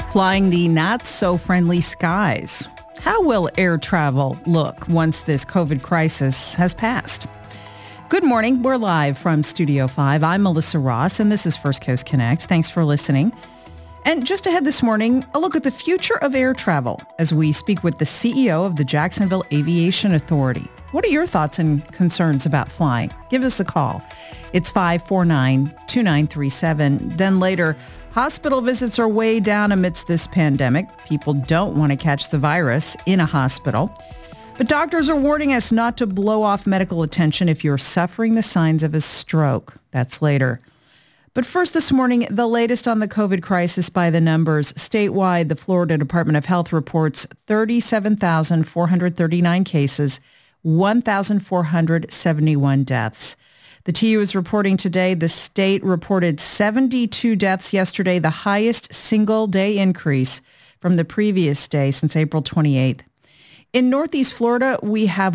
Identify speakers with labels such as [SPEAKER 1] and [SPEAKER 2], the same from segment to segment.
[SPEAKER 1] Flying the not-so-friendly skies. How will air travel look once this COVID crisis has passed? Good morning. We're live from Studio 5. I'm Melissa Ross, and this is First Coast Connect. Thanks for listening. And just ahead this morning, a look at the future of air travel as we speak with the CEO of the Jacksonville Aviation Authority. What are your thoughts and concerns about flying? Give us a call. It's 549-2937. Then later, hospital visits are way down amidst this pandemic. People don't want to catch the virus in a hospital. But doctors are warning us not to blow off medical attention if you're suffering the signs of a stroke. That's later. But first this morning, the latest on the COVID crisis by the numbers. Statewide, the Florida Department of Health reports 37,439 cases, 1,471 deaths. The TU is reporting today the state reported 72 deaths yesterday, the highest single-day increase from the previous day since April 28th. In Northeast Florida, we have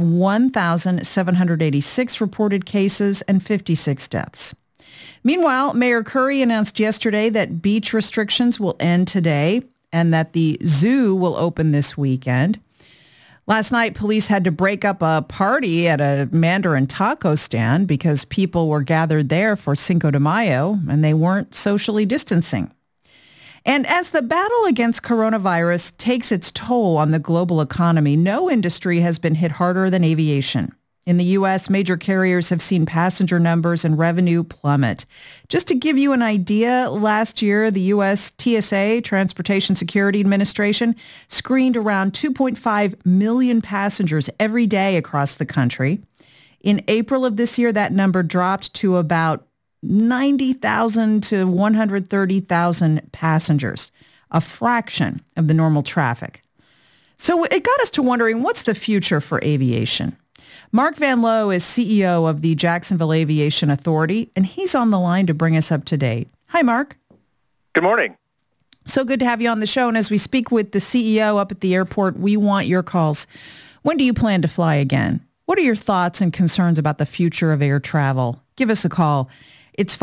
[SPEAKER 1] 1,786 reported cases and 56 deaths. Meanwhile, Mayor Curry announced yesterday that beach restrictions will end today and that the zoo will open this weekend. Last night, police had to break up a party at a Mandarin taco stand because people were gathered there for Cinco de Mayo and they weren't socially distancing. And as the battle against coronavirus takes its toll on the global economy, no industry has been hit harder than aviation. In the U.S., major carriers have seen passenger numbers and revenue plummet. Just to give you an idea, last year, the U.S. TSA, Transportation Security Administration, screened around 2.5 million passengers every day across the country. In April of this year, that number dropped to about 90,000 to 130,000 passengers, a fraction of the normal traffic. So it got us to wondering, what's the future for aviation? Mark Van Loo is CEO of the Jacksonville Aviation Authority, and he's on the line to bring us up to date. Hi, Mark.
[SPEAKER 2] Good morning.
[SPEAKER 1] So good to have you on the show. And as we speak with the CEO up at the airport, we want your calls. When do you plan to fly again? What are your thoughts and concerns about the future of air travel? Give us a call. It's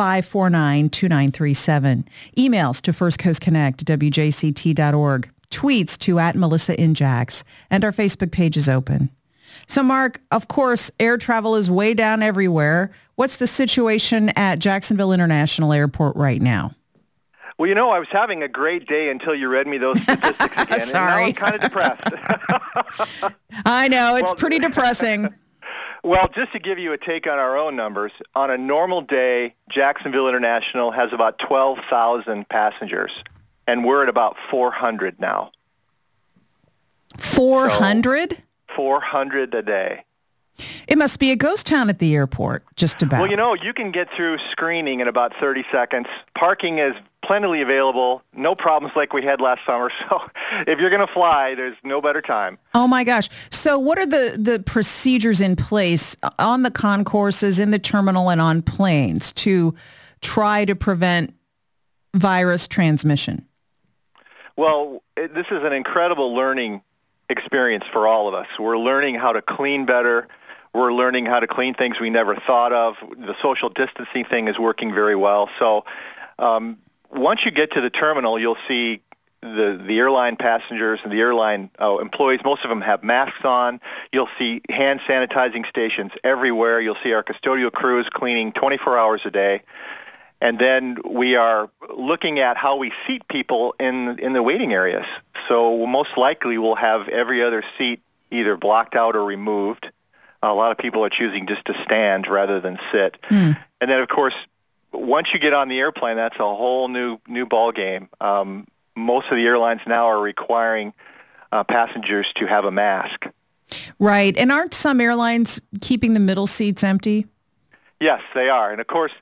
[SPEAKER 1] 549-2937. Emails to firstcoastconnect@wjct.org. Tweets to @MelissaInJax. And our Facebook page is open. So, Mark, of course, air travel is way down everywhere. What's the situation at Jacksonville International Airport right now?
[SPEAKER 2] Well, you know, I was having a great day until you read me those statistics again.
[SPEAKER 1] Sorry.
[SPEAKER 2] And now I'm kind of depressed.
[SPEAKER 1] I know. It's pretty depressing.
[SPEAKER 2] Well, just to give you a take on our own numbers, on a normal day, Jacksonville International has about 12,000 passengers, and we're at about 400 now.
[SPEAKER 1] 400?
[SPEAKER 2] 400 a day.
[SPEAKER 1] It must be a ghost town at the airport, just about.
[SPEAKER 2] Well, you know, you can get through screening in about 30 seconds. Parking is plentifully available. No problems like we had last summer. So if you're going to fly, there's no better time.
[SPEAKER 1] Oh, my gosh. So what are the procedures in place on the concourses, in the terminal, and on planes to try to prevent virus transmission?
[SPEAKER 2] Well, this is an incredible learning experience for all of us. We're learning how to clean better. We're learning how to clean things we never thought of. The social distancing thing is working very well. So once you get to the terminal, you'll see the airline passengers and the airline employees. Most of them have masks on. You'll see hand sanitizing stations everywhere. You'll see our custodial crews cleaning 24 hours a day. And then we are looking at how we seat people in the waiting areas. So most likely we'll have every other seat either blocked out or removed. A lot of people are choosing just to stand rather than sit. And then, of course, once you get on the airplane, that's a whole new ball game. Most of the airlines now are requiring passengers to have a mask.
[SPEAKER 1] Right. And aren't some airlines keeping the middle seats empty?
[SPEAKER 2] Yes, they are. And, of course,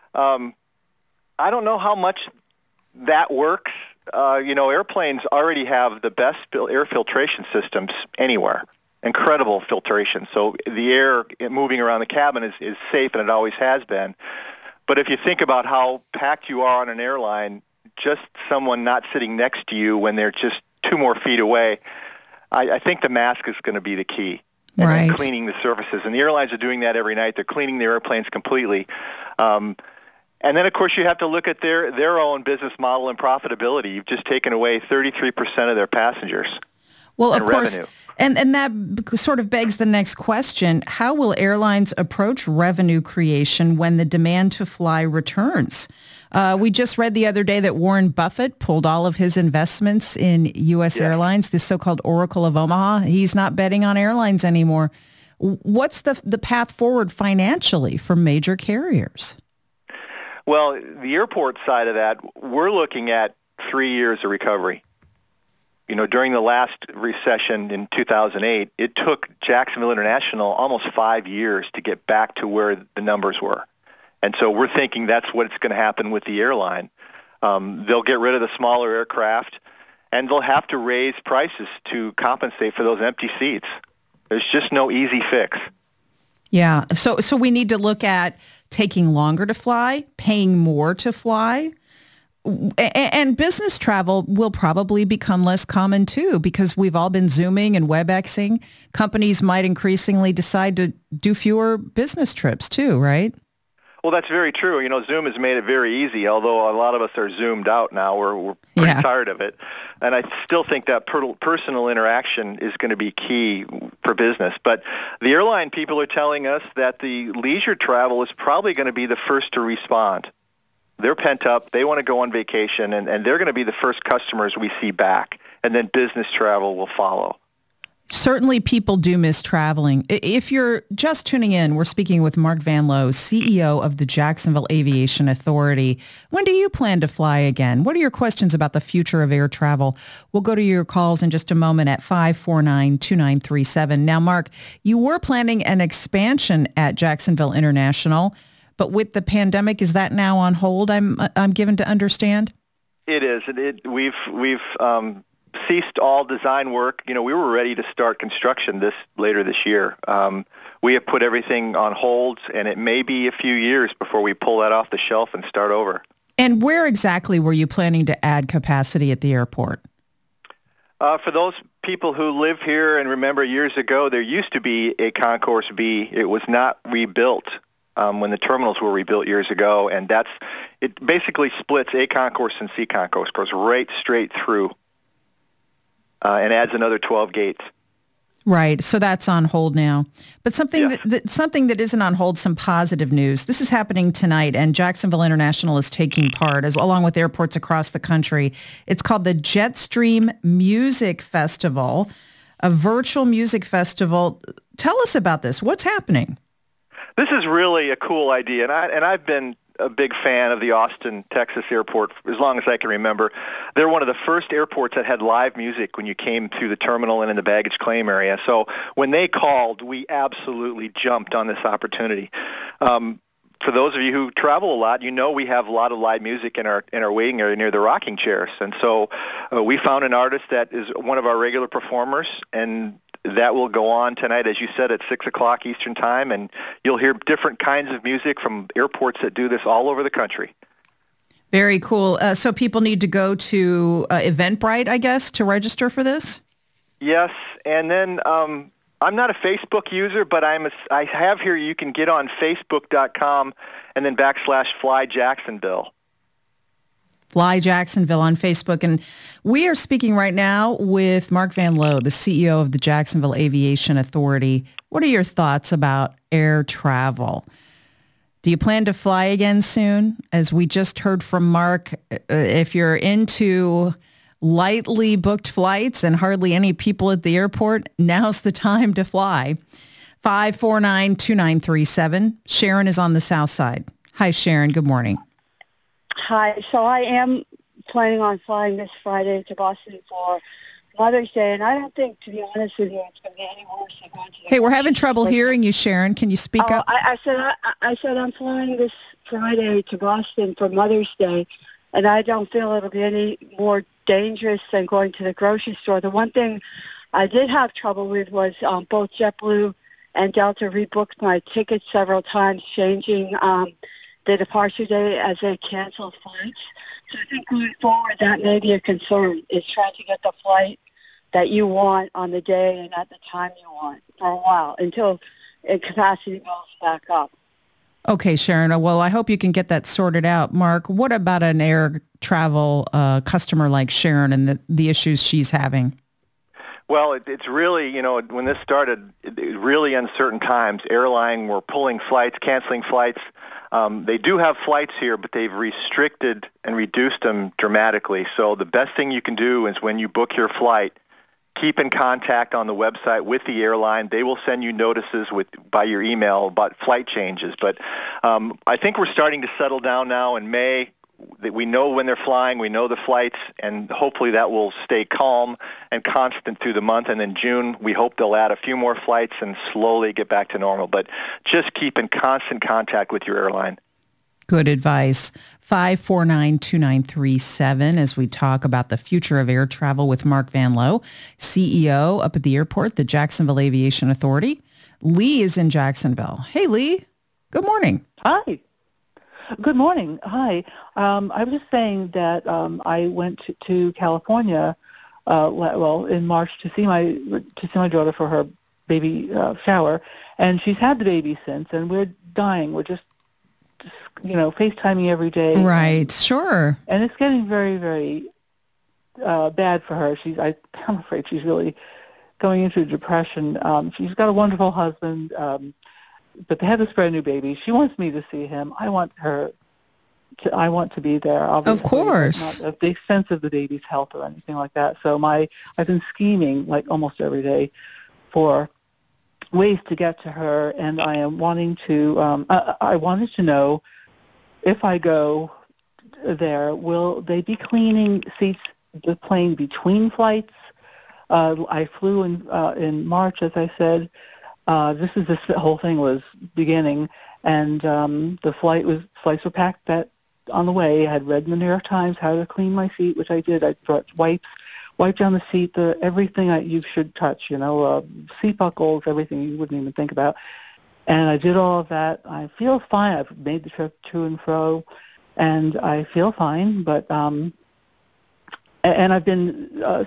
[SPEAKER 2] I don't know how much that works. Airplanes already have the best air filtration systems anywhere. Incredible filtration. So the air moving around the cabin is safe, and it always has been. But if you think about how packed you are on an airline, just someone not sitting next to you when they're just 2 more feet away, I think the mask is going to be the key. And
[SPEAKER 1] right.
[SPEAKER 2] then cleaning the surfaces. And the airlines are doing that every night. They're cleaning their airplanes completely. And then, of course, you have to look at their own business model and profitability. You've just taken away 33% of their passengers
[SPEAKER 1] well,
[SPEAKER 2] and
[SPEAKER 1] of course,
[SPEAKER 2] revenue.
[SPEAKER 1] And that sort of begs the next question. How will airlines approach revenue creation when the demand to fly returns? We just read the other day that Warren Buffett pulled all of his investments in U.S. airlines, the so-called Oracle of Omaha. He's not betting on airlines anymore. What's the path forward financially for major carriers?
[SPEAKER 2] Well, the airport side of that, we're looking at 3 years of recovery. You know, during the last recession in 2008, it took Jacksonville International almost 5 years to get back to where the numbers were. And so we're thinking that's what's going to happen with the airline. They'll get rid of the smaller aircraft, and they'll have to raise prices to compensate for those empty seats. There's just no easy fix.
[SPEAKER 1] Yeah. So we need to look at taking longer to fly, paying more to fly. And business travel will probably become less common too, because we've all been Zooming and WebExing. Companies might increasingly decide to do fewer business trips too, right?
[SPEAKER 2] Well, that's very true. You know, Zoom has made it very easy, although a lot of us are zoomed out now. We're pretty tired of it. And I still think that personal interaction is going to be key for business. But the airline people are telling us that the leisure travel is probably going to be the first to respond. They're pent up. They want to go on vacation, and they're going to be the first customers we see back. And then business travel will follow.
[SPEAKER 1] Certainly people do miss traveling. If you're just tuning in, we're speaking with Mark Van Loo, CEO of the Jacksonville Aviation Authority. When do you plan to fly again? What are your questions about the future of air travel? We'll go to your calls in just a moment at 549-2937. Now, Mark, you were planning an expansion at Jacksonville International, but with the pandemic, is that now on hold, I'm given to understand?
[SPEAKER 2] It is. We've ceased all design work. You know, we were ready to start construction later this year. We have put everything on hold, and it may be a few years before we pull that off the shelf and start over.
[SPEAKER 1] And where exactly were you planning to add capacity at the airport?
[SPEAKER 2] For those people who live here and remember years ago, there used to be a Concourse B. It was not rebuilt when the terminals were rebuilt years ago, and it basically splits A Concourse and C Concourse, goes right straight through. And adds another 12 gates.
[SPEAKER 1] Right. So that's on hold now. But something that isn't on hold, some positive news. This is happening tonight, and Jacksonville International is taking part, along with airports across the country. It's called the Jetstream Music Festival, a virtual music festival. Tell us about this. What's happening?
[SPEAKER 2] This is really a cool idea, and I've been a big fan of the Austin, Texas airport as long as I can remember. They're one of the first airports that had live music when you came through the terminal and in the baggage claim area. So when they called, we absolutely jumped on this opportunity. For those of you who travel a lot, you know we have a lot of live music in our waiting area near the rocking chairs. And so we found an artist that is one of our regular performers, and that will go on tonight, as you said, at 6 o'clock Eastern Time, and you'll hear different kinds of music from airports that do this all over the country.
[SPEAKER 1] Very cool. So people need to go to Eventbrite, I guess, to register for this?
[SPEAKER 2] Yes, and then I'm not a Facebook user, but I have here you can get on Facebook.com and then /Fly Jacksonville.
[SPEAKER 1] Fly Jacksonville on Facebook. And we are speaking right now with Mark Van Loo, the CEO of the Jacksonville Aviation Authority. What are your thoughts about air travel? Do you plan to fly again soon? As we just heard from Mark, if you're into lightly booked flights and hardly any people at the airport, now's the time to fly. 549-2937. Sharon is on the south side. Hi, Sharon. Good morning.
[SPEAKER 3] Hi. So I am planning on flying this Friday to Boston for Mother's Day, and I don't think, to be honest with you, it's going to be any worse than going to the
[SPEAKER 1] Hey, we're having trouble hearing you, Sharon. Can you speak up?
[SPEAKER 3] I said I'm flying this Friday to Boston for Mother's Day, and I don't feel it'll be any more dangerous than going to the grocery store. The one thing I did have trouble with was both JetBlue and Delta rebooked my tickets several times, changing the departure day as they cancel flights. So I think going forward, that may be a concern, is trying to get the flight that you want on the day and at the time you want for a while until capacity goes back up.
[SPEAKER 1] Okay, Sharon. Well, I hope you can get that sorted out. Mark, what about an air travel customer like Sharon and the issues she's having?
[SPEAKER 2] Well, it's really, when this started, really uncertain times. Airline were pulling flights, canceling flights. They do have flights here, but they've restricted and reduced them dramatically. So the best thing you can do is when you book your flight, keep in contact on the website with the airline. They will send you notices by your email about flight changes. But I think we're starting to settle down now in May. We know when they're flying, we know the flights, and hopefully that will stay calm and constant through the month. And then June, we hope they'll add a few more flights and slowly get back to normal. But just keep in constant contact with your airline.
[SPEAKER 1] Good advice. 549-2937 as we talk about the future of air travel with Mark Van Loo, CEO up at the airport, the Jacksonville Aviation Authority. Lee is in Jacksonville. Hey, Lee. Good morning.
[SPEAKER 4] Hi. Good morning. Hi. I was just saying that I went to California, in March to see my daughter for her baby shower, and she's had the baby since, and we're dying. We're just FaceTiming every day.
[SPEAKER 1] Right. Sure.
[SPEAKER 4] And it's getting very, very bad for her. I'm afraid she's really going into depression. She's got a wonderful husband. But they have this brand new baby. She wants me to see him. I want to be there, obviously.
[SPEAKER 1] Of course.
[SPEAKER 4] Not at the expense of the baby's health or anything like that. So I've been scheming like almost every day for ways to get to her, and I am wanting to, I wanted to know if I go there, will they be cleaning the plane between flights? I flew in March, as I said. This whole thing was beginning, and the flights were packed on the way. I had read in the New York Times how to clean my seat, which I did. I brought wiped down the seat, everything you should touch, seat buckles, everything you wouldn't even think about. And I did all of that. I feel fine. I've made the trip to and fro, and I feel fine. But and I've been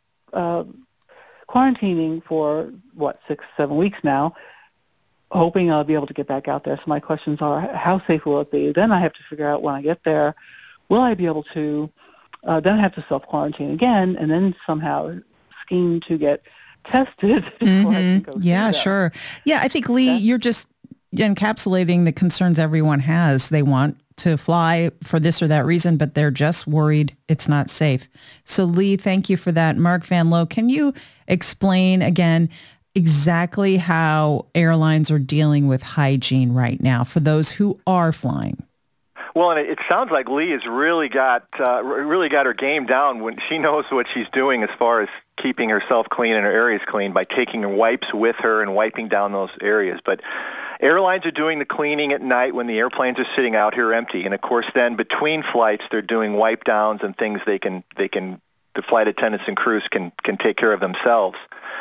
[SPEAKER 4] quarantining for 6-7 weeks now, hoping I'll be able to get back out there. So my questions are, how safe will it be? Then I have to figure out when I get there, will I be able to? Then I have to self-quarantine again, and then somehow scheme to get tested before I can go.
[SPEAKER 1] Yeah, sure. Yeah, I think, Lee, you're just encapsulating the concerns everyone has. They want to fly for this or that reason, but they're just worried it's not safe. So, Lee, thank you for that. Mark Van Loo, can you explain again exactly how airlines are dealing with hygiene right now for those who are flying?
[SPEAKER 2] Well, and it sounds like Lee has really got her game down when she knows what she's doing as far as keeping herself clean and her areas clean by taking her wipes with her and wiping down those areas. But airlines are doing the cleaning at night when the airplanes are sitting out here empty, and of course, then between flights, they're doing wipe downs and things the flight attendants and crews can take care of themselves.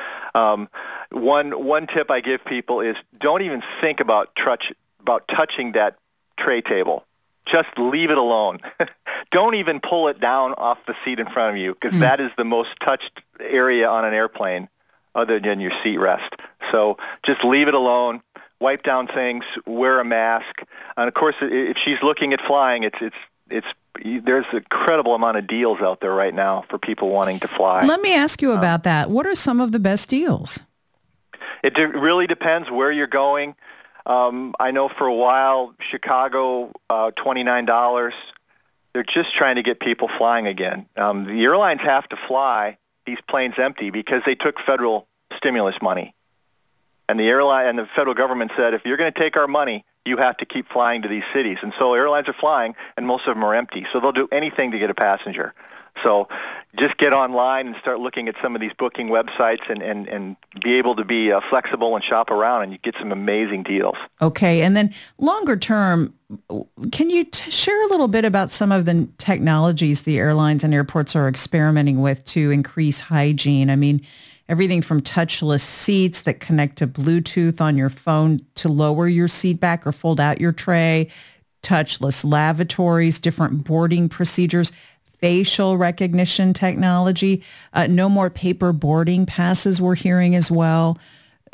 [SPEAKER 2] One tip I give people is don't even think about touching that tray table. Just leave it alone. Don't even pull it down off the seat in front of you, because that is the most touched area on an airplane other than your seat rest. So just leave it alone. Wipe down things. Wear a mask. And of course, if she's looking at flying, there's an incredible amount of deals out there right now for people wanting to fly.
[SPEAKER 1] Let me ask you about that. What are some of the best deals?
[SPEAKER 2] It really depends where you're going. I know for a while, Chicago, $29. They're just trying to get people flying again. The airlines have to fly these planes empty because they took federal stimulus money. And the airline and the federal government said, if you're going to take our money, you have to keep flying to these cities. And so airlines are flying, and most of them are empty. So they'll do anything to get a passenger. So just get online and start looking at some of these booking websites and be able to be flexible and shop around, and you get some amazing deals.
[SPEAKER 1] Okay. And then longer term, can you share a little bit about some of the technologies the airlines and airports are experimenting with to increase hygiene? I mean, everything from touchless seats that connect to Bluetooth on your phone to lower your seat back or fold out your tray, touchless lavatories, different boarding procedures, facial recognition technology, no more paper boarding passes we're hearing as well.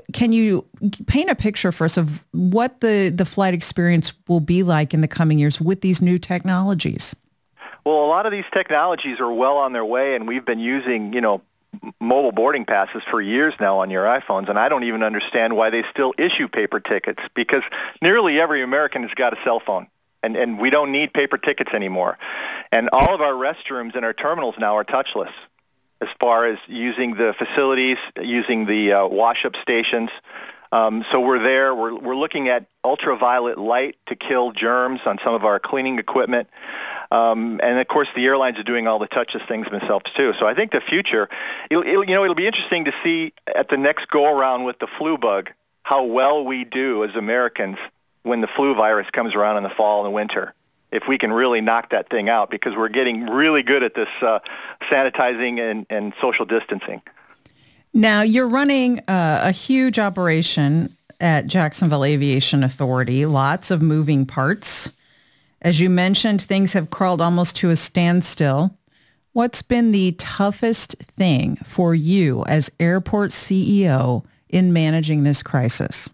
[SPEAKER 1] can you paint a picture for us of what the flight experience will be like in the coming years with these new technologies?
[SPEAKER 2] Well, a lot of these technologies are well on their way, and we've been using, mobile boarding passes for years now on your iPhones, and I don't even understand why they still issue paper tickets, because nearly every American has got a cell phone, and we don't need paper tickets anymore. And all of our restrooms and our terminals now are touchless as far as using the facilities, using the wash-up stations. So we're there. We're looking at ultraviolet light to kill germs on some of our cleaning equipment. And, of course, the airlines are doing all the touchless things themselves, too. So I think the future, it'll be interesting to see at the next go-around with the flu bug how well we do as Americans when the flu virus comes around in the fall and the winter, if we can really knock that thing out, because we're getting really good at this sanitizing and social distancing.
[SPEAKER 1] Now, you're running a huge operation at Jacksonville Aviation Authority, lots of moving parts. As you mentioned, things have crawled almost to a standstill. What's been the toughest thing for you as airport CEO in managing this crisis?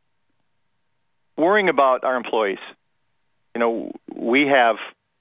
[SPEAKER 2] Worrying about our employees. We have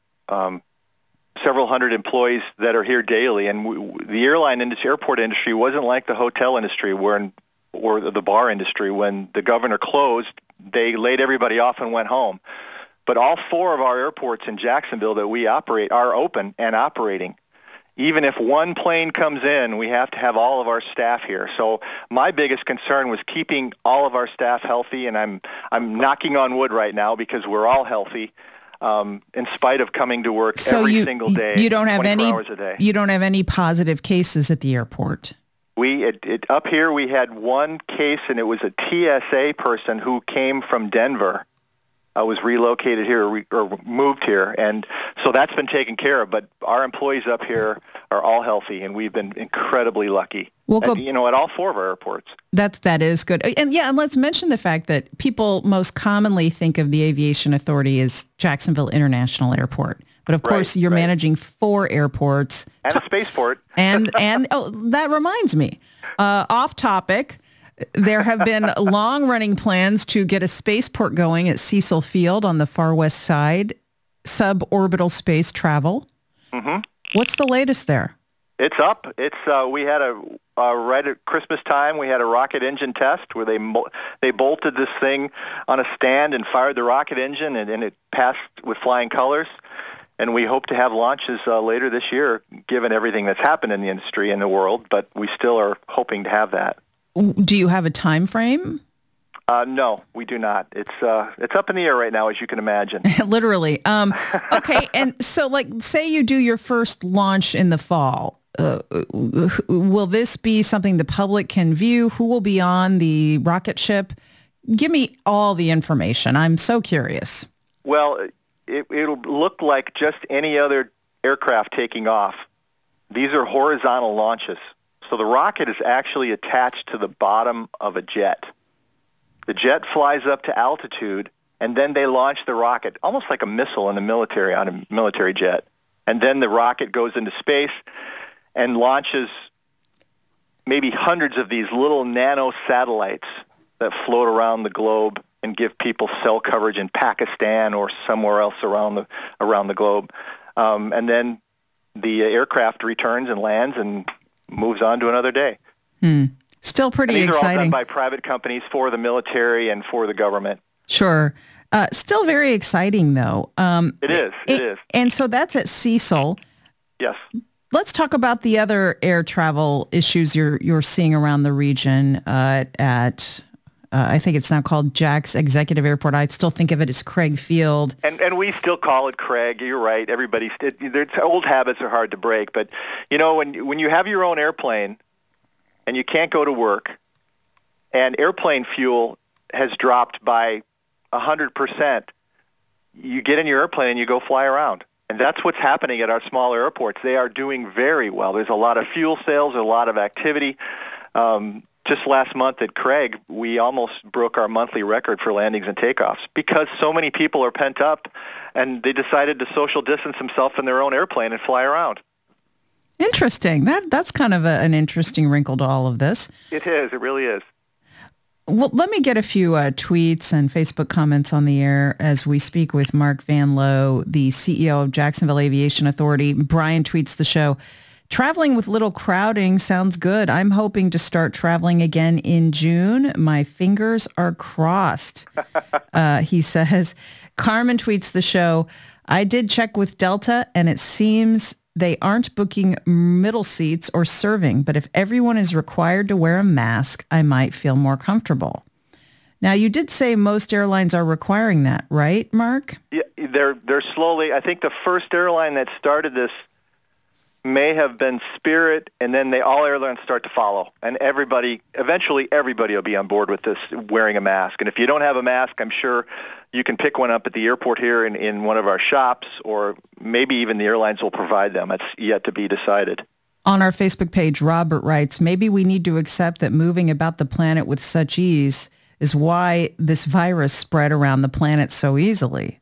[SPEAKER 2] several hundred employees that are here daily, and the airport industry wasn't like the hotel industry or the bar industry. When the governor closed, they laid everybody off and went home. But all 4 of our airports in Jacksonville that we operate are open and operating. Even if one plane comes in, we have to have all of our staff here. So my biggest concern was keeping all of our staff healthy, and I'm knocking on wood right now because we're all healthy. In spite of coming to work every single day,
[SPEAKER 1] you don't have
[SPEAKER 2] 24 hours a day.
[SPEAKER 1] You don't have any positive cases at the airport.
[SPEAKER 2] Up here we had one case, and it was a TSA person who came from Denver. Was relocated here or moved here, and so that's been taken care of. But our employees up here are all healthy, and we've been incredibly lucky. At all 4 of our airports.
[SPEAKER 1] That is good. And let's mention the fact that people most commonly think of the Aviation Authority as Jacksonville International Airport. But of course, you're managing 4 airports.
[SPEAKER 2] And a spaceport.
[SPEAKER 1] and that reminds me, off topic, there have been long-running plans to get a spaceport going at Cecil Field on the far west side, suborbital space travel.
[SPEAKER 2] Mm-hmm.
[SPEAKER 1] What's the latest there?
[SPEAKER 2] It's up. We had right at Christmas time, we had a rocket engine test where they bolted this thing on a stand and fired the rocket engine, and it passed with flying colors. And we hope to have launches later this year, given everything that's happened in the industry and the world, but we still are hoping to have that.
[SPEAKER 1] Do you have a time frame?
[SPEAKER 2] No, we do not. It's up in the air right now, as you can imagine.
[SPEAKER 1] Literally. Okay, and so, say you do your first launch in the fall. Will this be something the public can view? Who will be on the rocket ship? Give me all the information. I'm so curious.
[SPEAKER 2] Well, it'll look like just any other aircraft taking off. These are horizontal launches. So the rocket is actually attached to the bottom of a jet. The jet flies up to altitude, and then they launch the rocket, almost like a missile in the military, on a military jet. And then the rocket goes into space and launches maybe hundreds of these little nano satellites that float around the globe and give people cell coverage in Pakistan or somewhere else around the globe. And then the aircraft returns and lands and moves on to another day.
[SPEAKER 1] Still pretty exciting.
[SPEAKER 2] These are all done by private companies for the military and for the government.
[SPEAKER 1] Sure. Still very exciting, though.
[SPEAKER 2] It is.
[SPEAKER 1] And so that's at Cecil.
[SPEAKER 2] Yes.
[SPEAKER 1] Let's talk about the other air travel issues you're seeing around the region at I think it's now called Jack's Executive Airport. I still think of it as Craig Field.
[SPEAKER 2] And we still call it Craig. You're right. Old habits are hard to break. But, when you have your own airplane and you can't go to work and airplane fuel has dropped by 100%, you get in your airplane and you go fly around. And that's what's happening at our smaller airports. They are doing very well. There's a lot of fuel sales, a lot of activity. Just last month at Craig, we almost broke our monthly record for landings and takeoffs because so many people are pent up and they decided to social distance themselves in their own airplane and fly around.
[SPEAKER 1] Interesting. That's kind of an interesting wrinkle to all of this.
[SPEAKER 2] It is. It really is.
[SPEAKER 1] Well, let me get a few tweets and Facebook comments on the air as we speak with Mark Van Lowe, the CEO of Jacksonville Aviation Authority. Brian tweets the show. Traveling with little crowding sounds good. I'm hoping to start traveling again in June. My fingers are crossed. He says. Carmen tweets the show. I did check with Delta, and it seems they aren't booking middle seats or serving, but if everyone is required to wear a mask, I might feel more comfortable. Now, you did say most airlines are requiring that, right, Mark?
[SPEAKER 2] Yeah, they're slowly. I think the first airline that started this may have been Spirit, and then all airlines start to follow. And eventually everybody will be on board with this, wearing a mask. And if you don't have a mask, I'm sure you can pick one up at the airport here in one of our shops, or maybe even the airlines will provide them. It's yet to be decided.
[SPEAKER 1] On our Facebook page, Robert writes, maybe we need to accept that moving about the planet with such ease is why this virus spread around the planet so easily.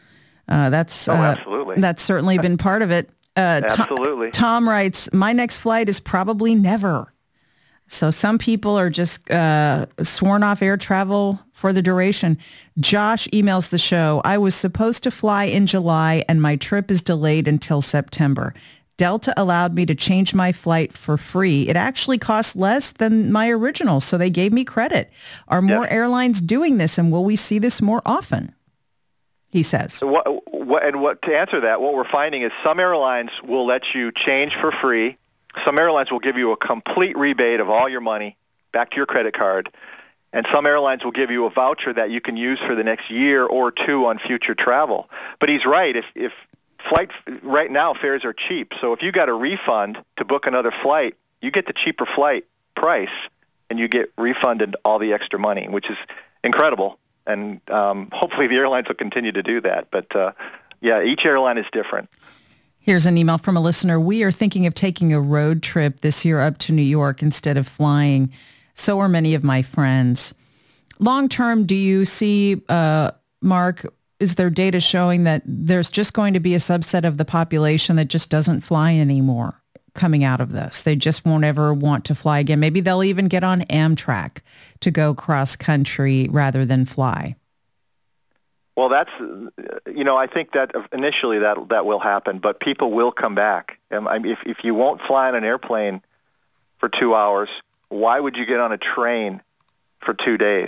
[SPEAKER 2] Absolutely.
[SPEAKER 1] That's certainly been part of it.
[SPEAKER 2] Absolutely.
[SPEAKER 1] Tom writes, my next flight is probably never. So some people are just sworn off air travel for the duration. Josh emails the show. I was supposed to fly in July and my trip is delayed until September. Delta allowed me to change my flight for free. It actually cost less than my original, so they gave me credit. Are more airlines doing this, and will we see this more often? He says.
[SPEAKER 2] So to answer that, what we're finding is some airlines will let you change for free. Some airlines will give you a complete rebate of all your money back to your credit card. And some airlines will give you a voucher that you can use for the next year or two on future travel. But he's right. If flight right now, fares are cheap. So if you got a refund to book another flight, you get the cheaper flight price, and you get refunded all the extra money, which is incredible. And hopefully the airlines will continue to do that. But each airline is different.
[SPEAKER 1] Here's an email from a listener. We are thinking of taking a road trip this year up to New York instead of flying. So are many of my friends. Long term, do you see, Mark, is there data showing that there's just going to be a subset of the population that just doesn't fly anymore coming out of this? They just won't ever want to fly again. Maybe they'll even get on Amtrak to go cross country rather than fly.
[SPEAKER 2] Well, that's, I think that initially that will happen, but people will come back. If you won't fly on an airplane for 2 hours, why would you get on a train for 2 days?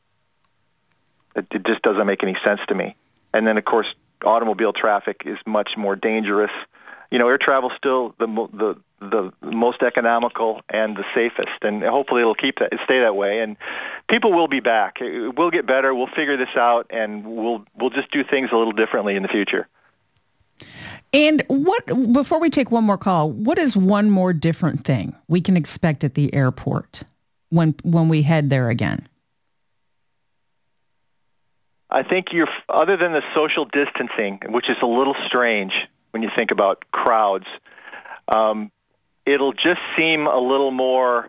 [SPEAKER 2] It just doesn't make any sense to me. And then, of course, automobile traffic is much more dangerous. Air travel is still the most economical and the safest, and hopefully it'll stay that way. And people will be back. We'll get better. We'll figure this out, and we'll just do things a little differently in the future.
[SPEAKER 1] And before we take one more call, what is one more different thing we can expect at the airport when we head there again?
[SPEAKER 2] I think other than the social distancing, which is a little strange when you think about crowds, it'll just seem a little more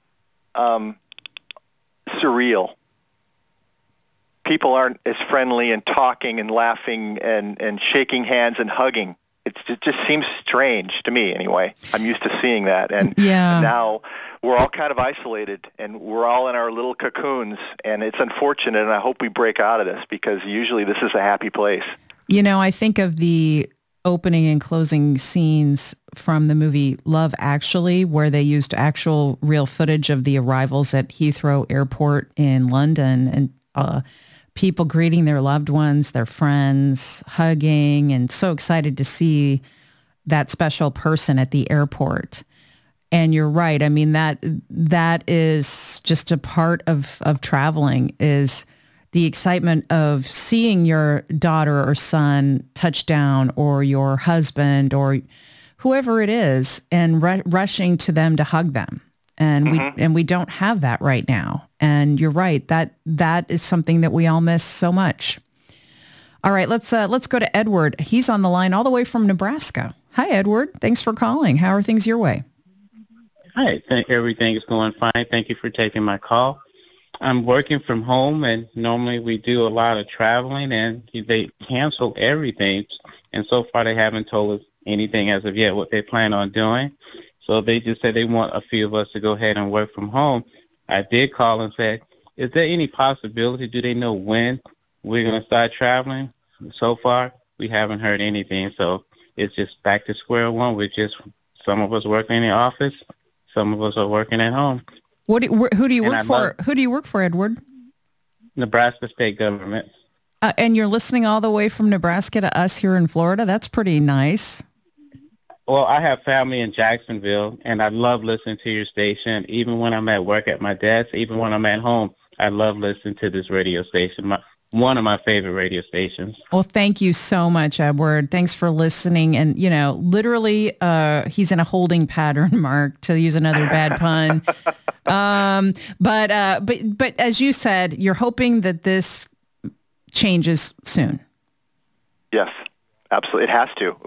[SPEAKER 2] surreal. People aren't as friendly and talking and laughing and shaking hands and hugging. It just seems strange to me anyway. I'm used to seeing that. And now we're all kind of isolated, and we're all in our little cocoons, and it's unfortunate, and I hope we break out of this, because usually this is a happy place.
[SPEAKER 1] I think of the opening and closing scenes from the movie Love Actually, where they used actual real footage of the arrivals at Heathrow Airport in London, and people greeting their loved ones, their friends, hugging, and so excited to see that special person at the airport. And you're right. I mean, that is just a part of traveling, is the excitement of seeing your daughter or son touch down, or your husband or whoever it is, and rushing to them to hug them. And we don't have that right now. And you're right, that is something that we all miss so much. All right, let's go to Edward. He's on the line all the way from Nebraska. Hi, Edward. Thanks for calling. How are things your way?
[SPEAKER 5] Hi, everything is going fine. Thank you for taking my call. I'm working from home, and normally we do a lot of traveling, and they cancel everything. And so far they haven't told us anything as of yet what they plan on doing. So they just said they want a few of us to go ahead and work from home. I did call and say, is there any possibility, do they know when we're going to start traveling? So far, we haven't heard anything, so it's just back to square one. We're just, some of us working in the office, some of us are working at home.
[SPEAKER 1] Who do you work for? Who do you work for, Edward?
[SPEAKER 5] Nebraska state government.
[SPEAKER 1] And you're listening all the way from Nebraska to us here in Florida? That's pretty nice.
[SPEAKER 5] Well, I have family in Jacksonville, and I love listening to your station. Even when I'm at work at my desk, even when I'm at home, I love listening to this radio station, one of my favorite radio stations. Well,
[SPEAKER 1] thank you so much, Edward. Thanks for listening. And, literally, he's in a holding pattern, Mark, to use another bad pun. But as you said, you're hoping that this changes soon.
[SPEAKER 2] Yes. Absolutely, it has to.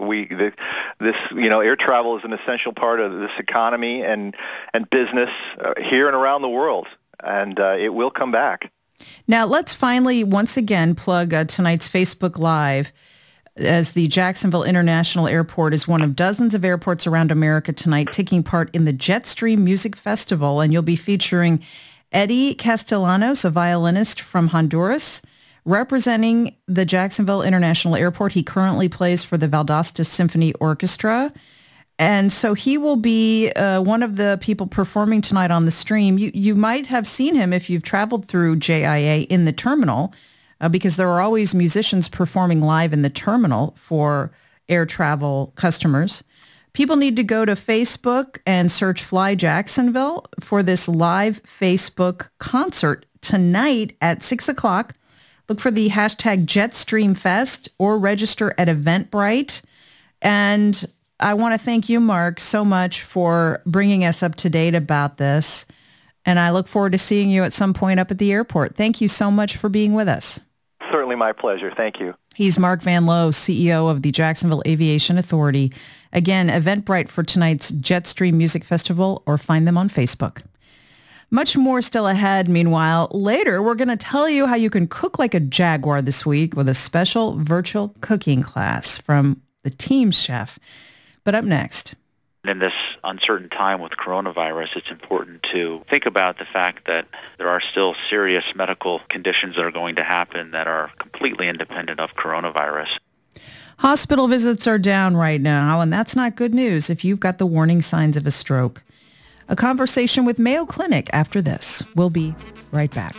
[SPEAKER 2] Air travel is an essential part of this economy and business here and around the world, and it will come back.
[SPEAKER 1] Now, let's finally once again plug tonight's Facebook Live, as the Jacksonville International Airport is one of dozens of airports around America tonight taking part in the Jetstream Music Festival, and you'll be featuring Eddie Castellanos, a violinist from Honduras. Representing the Jacksonville International Airport, he currently plays for the Valdosta Symphony Orchestra. And so he will be one of the people performing tonight on the stream. You might have seen him if you've traveled through JIA in the terminal, because there are always musicians performing live in the terminal for air travel customers. People need to go to Facebook and search Fly Jacksonville for this live Facebook concert tonight at 6 o'clock. Look for the hashtag JetstreamFest or register at Eventbrite. And I want to thank you, Mark, so much for bringing us up to date about this. And I look forward to seeing you at some point up at the airport. Thank you so much for being with us.
[SPEAKER 2] Certainly my pleasure. Thank you.
[SPEAKER 1] He's Mark Van Loo, CEO of the Jacksonville Aviation Authority. Again, Eventbrite for tonight's Jetstream Music Festival, or find them on Facebook. Much more still ahead. Meanwhile, later, we're going to tell you how you can cook like a jaguar this week with a special virtual cooking class from the team chef. But up next.
[SPEAKER 6] In this uncertain time with coronavirus, it's important to think about the fact that there are still serious medical conditions that are going to happen that are completely independent of coronavirus.
[SPEAKER 1] Hospital visits are down right now, and that's not good news if you've got the warning signs of a stroke. A conversation with Mayo Clinic after this. We'll be right back.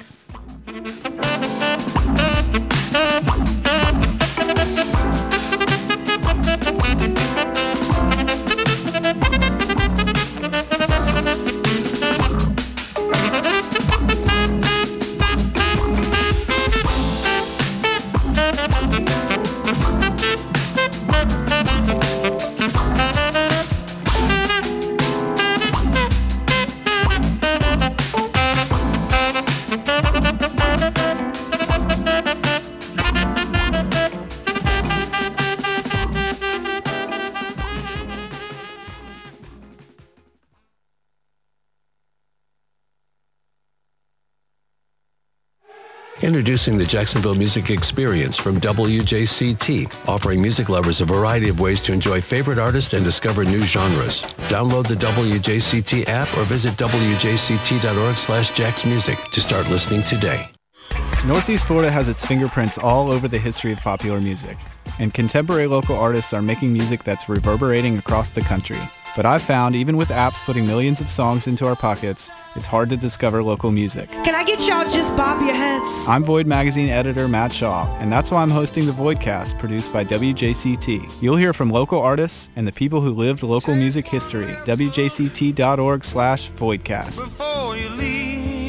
[SPEAKER 7] Introducing the Jacksonville Music Experience from WJCT, offering music lovers a variety of ways to enjoy favorite artists and discover new genres. Download the WJCT app or visit wjct.org/jacksmusic to start listening today.
[SPEAKER 8] Northeast Florida has its fingerprints all over the history of popular music, and contemporary local artists are making music that's reverberating across the country. But I've found, even with apps putting millions of songs into our pockets, it's hard to discover local music.
[SPEAKER 9] Can I get y'all to just bob your heads?
[SPEAKER 8] I'm Void Magazine editor Matt Shaw, and that's why I'm hosting the Voidcast, produced by WJCT. You'll hear from local artists and the people who lived local music history. WJCT.org/Voidcast.
[SPEAKER 9] Before you leave.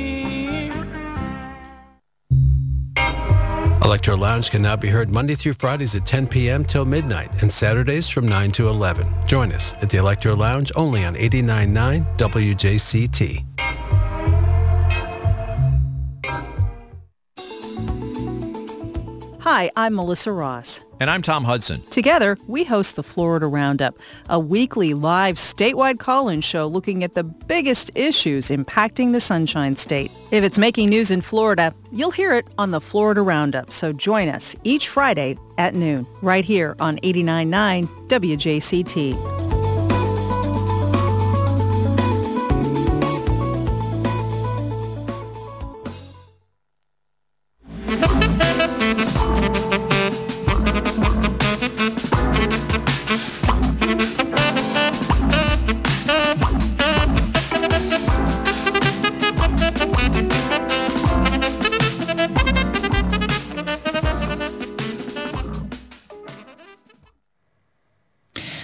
[SPEAKER 7] Electro Lounge can now be heard Monday through Fridays at 10 p.m. till midnight and Saturdays from 9 to 11. Join us at the Electro Lounge only on 89.9 WJCT.
[SPEAKER 1] Hi, I'm Melissa Ross.
[SPEAKER 10] And I'm Tom Hudson.
[SPEAKER 1] Together, we host the Florida Roundup, a weekly live statewide call-in show looking at the biggest issues impacting the Sunshine State. If it's making news in Florida, you'll hear it on the Florida Roundup, so join us each Friday at noon, right here on 89.9 WJCT.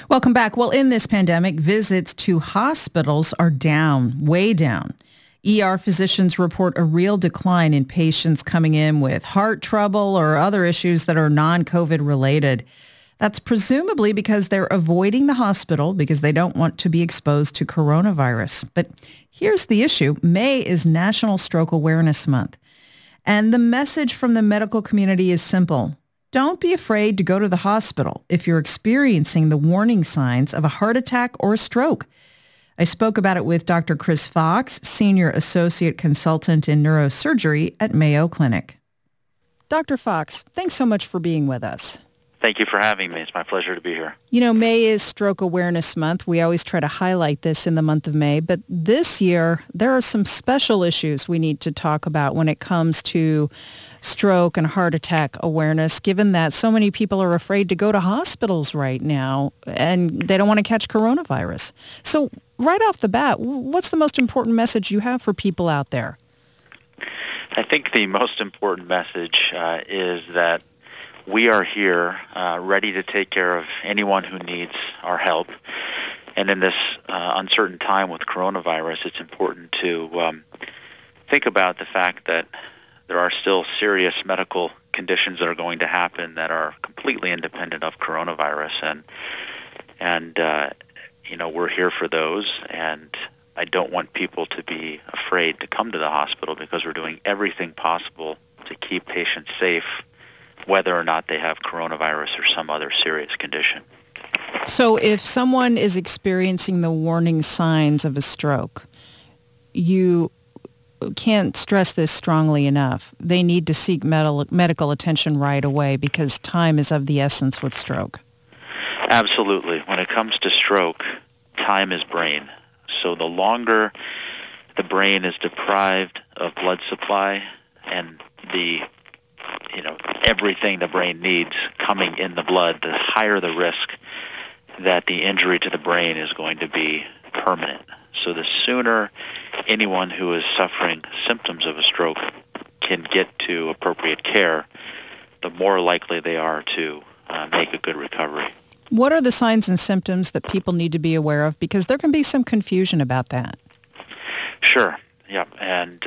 [SPEAKER 1] Welcome back. Well, in this pandemic, visits to hospitals are down, way down. ER physicians report a real decline in patients coming in with heart trouble or other issues that are non-COVID related. That's presumably because they're avoiding the hospital because they don't want to be exposed to coronavirus. But here's the issue. May is National Stroke Awareness Month. And the message from the medical community is simple. Don't be afraid to go to the hospital if you're experiencing the warning signs of a heart attack or a stroke. I spoke about it with Dr. Chris Fox, Senior Associate Consultant in Neurosurgery at Mayo Clinic. Dr. Fox, thanks so much for being with us.
[SPEAKER 6] Thank you for having me. It's my pleasure to be here.
[SPEAKER 1] You know, May is Stroke Awareness Month. We always try to highlight this in the month of May, but this year there are some special issues we need to talk about when it comes to stroke and heart attack awareness, given that so many people are afraid to go to hospitals right now and they don't want to catch coronavirus. So right off the bat, what's the most important message you have for people out there?
[SPEAKER 6] I think the most important message is that we are here ready to take care of anyone who needs our help. And in this uncertain time with coronavirus, it's important to think about the fact that there are still serious medical conditions that are going to happen that are completely independent of coronavirus. And you know, we're here for those. And I don't want people to be afraid to come to the hospital because we're doing everything possible to keep patients safe, whether or not they have coronavirus or some other serious condition.
[SPEAKER 1] So if someone is experiencing the warning signs of a stroke, you can't stress this strongly enough. They need to seek medical attention right away because time is of the essence with stroke.
[SPEAKER 6] Absolutely. When it comes to stroke, time is brain. So the longer the brain is deprived of blood supply and everything the brain needs coming in the blood, the higher the risk that the injury to the brain is going to be permanent. So the sooner anyone who is suffering symptoms of a stroke can get to appropriate care, the more likely they are to make a good recovery.
[SPEAKER 1] What are the signs and symptoms that people need to be aware of? Because there can be some confusion about that.
[SPEAKER 6] Sure. Yeah. And,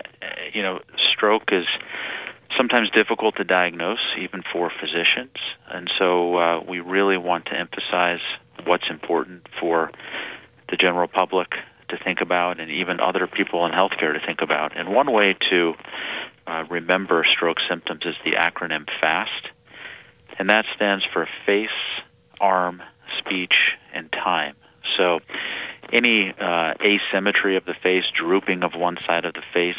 [SPEAKER 6] stroke is sometimes difficult to diagnose, even for physicians. And so we really want to emphasize what's important for the general public to think about and even other people in healthcare to think about. And one way to remember stroke symptoms is the acronym FAST. And that stands for face, arm, speech, and time. So any asymmetry of the face, drooping of one side of the face,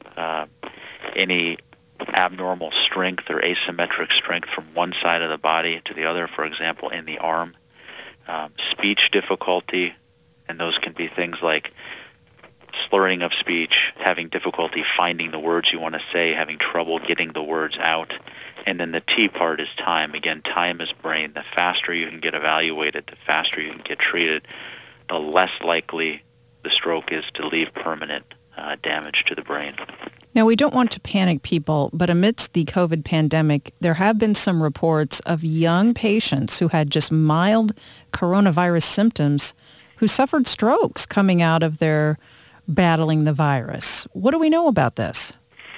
[SPEAKER 6] any abnormal strength or asymmetric strength from one side of the body to the other, for example, in the arm, speech difficulty, and those can be things like slurring of speech, having difficulty finding the words you want to say, having trouble getting the words out. And then the T part is time. Again, time is brain. The faster you can get evaluated, the faster you can get treated, the less likely the stroke is to leave permanent damage to the brain.
[SPEAKER 1] Now, we don't want to panic people, but amidst the COVID pandemic, there have been some reports of young patients who had just mild coronavirus symptoms who suffered strokes coming out of their battling the virus. What do we know about this?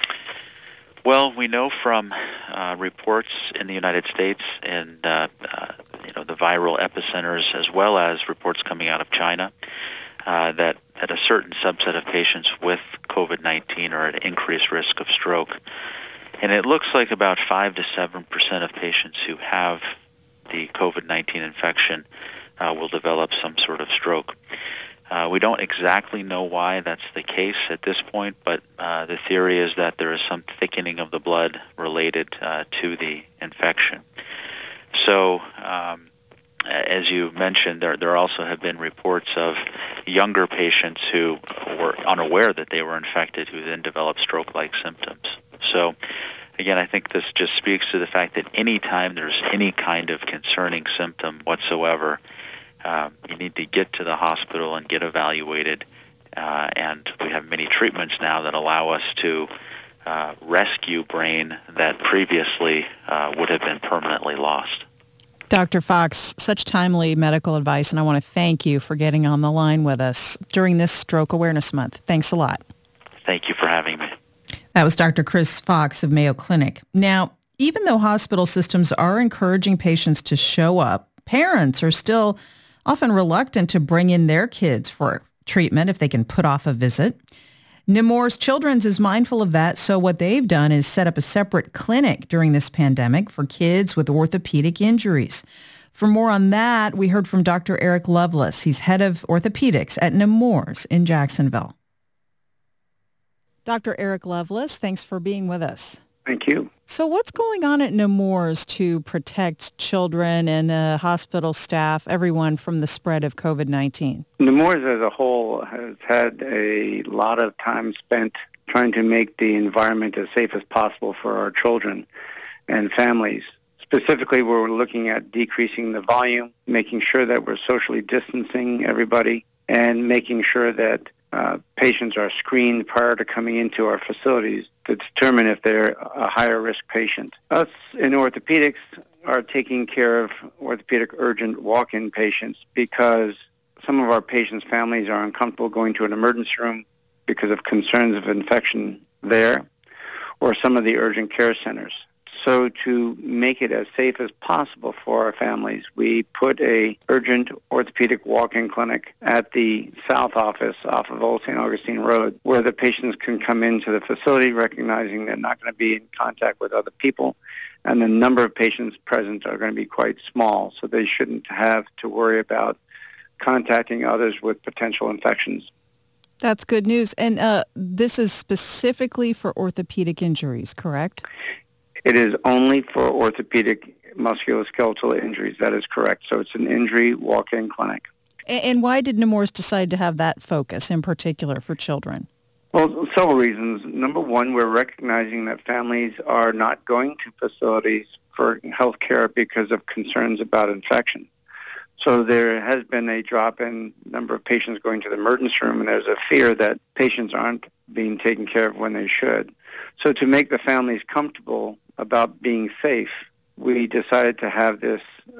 [SPEAKER 6] Well, we know from reports in the United States and the viral epicenters, as well as reports coming out of China, that a certain subset of patients with COVID-19 are at increased risk of stroke. And it looks like about 5 to 7% of patients who have the COVID-19 infection will develop some sort of stroke. We don't exactly know why that's the case at this point, but the theory is that there is some thickening of the blood related to the infection. So, as you mentioned, there also have been reports of younger patients who were unaware that they were infected who then developed stroke-like symptoms. So, again, I think this just speaks to the fact that any time there's any kind of concerning symptom whatsoever, you need to get to the hospital and get evaluated. And we have many treatments now that allow us to rescue brain that previously would have been permanently lost.
[SPEAKER 1] Dr. Fox, such timely medical advice, and I want to thank you for getting on the line with us during this Stroke Awareness Month. Thanks a lot.
[SPEAKER 6] Thank you for having me.
[SPEAKER 1] That was Dr. Chris Fox of Mayo Clinic. Now, even though hospital systems are encouraging patients to show up, parents are still often reluctant to bring in their kids for treatment if they can put off a visit. Nemours Children's is mindful of that, so what they've done is set up a separate clinic during this pandemic for kids with orthopedic injuries. For more on that, we heard from Dr. Eric Lovelace. He's head of orthopedics at Nemours in Jacksonville. Dr. Eric Lovelace, thanks for being with us.
[SPEAKER 10] Thank you.
[SPEAKER 1] So what's going on at Nemours to protect children and hospital staff, everyone, from the spread of COVID-19?
[SPEAKER 10] Nemours as a whole has had a lot of time spent trying to make the environment as safe as possible for our children and families. Specifically, we're looking at decreasing the volume, making sure that we're socially distancing everybody, and making sure that patients are screened prior to coming into our facilities to determine if they're a higher risk patient. Us in orthopedics are taking care of orthopedic urgent walk-in patients because some of our patients' families are uncomfortable going to an emergency room because of concerns of infection there, or some of the urgent care centers. So to make it as safe as possible for our families, we put a urgent orthopedic walk-in clinic at the south office off of Old St. Augustine Road, where the patients can come into the facility recognizing they're not going to be in contact with other people, and the number of patients present are going to be quite small, so they shouldn't have to worry about contacting others with potential infections.
[SPEAKER 1] That's good news. And this is specifically for orthopedic injuries, correct?
[SPEAKER 10] It is only for orthopedic musculoskeletal injuries. That is correct. So it's an injury walk-in clinic.
[SPEAKER 1] And why did Nemours decide to have that focus in particular for children?
[SPEAKER 10] Well, several reasons. Number one, we're recognizing that families are not going to facilities for health care because of concerns about infection. So there has been a drop in number of patients going to the emergency room, and there's a fear that patients aren't being taken care of when they should. So to make the families comfortable about being safe, we decided to have this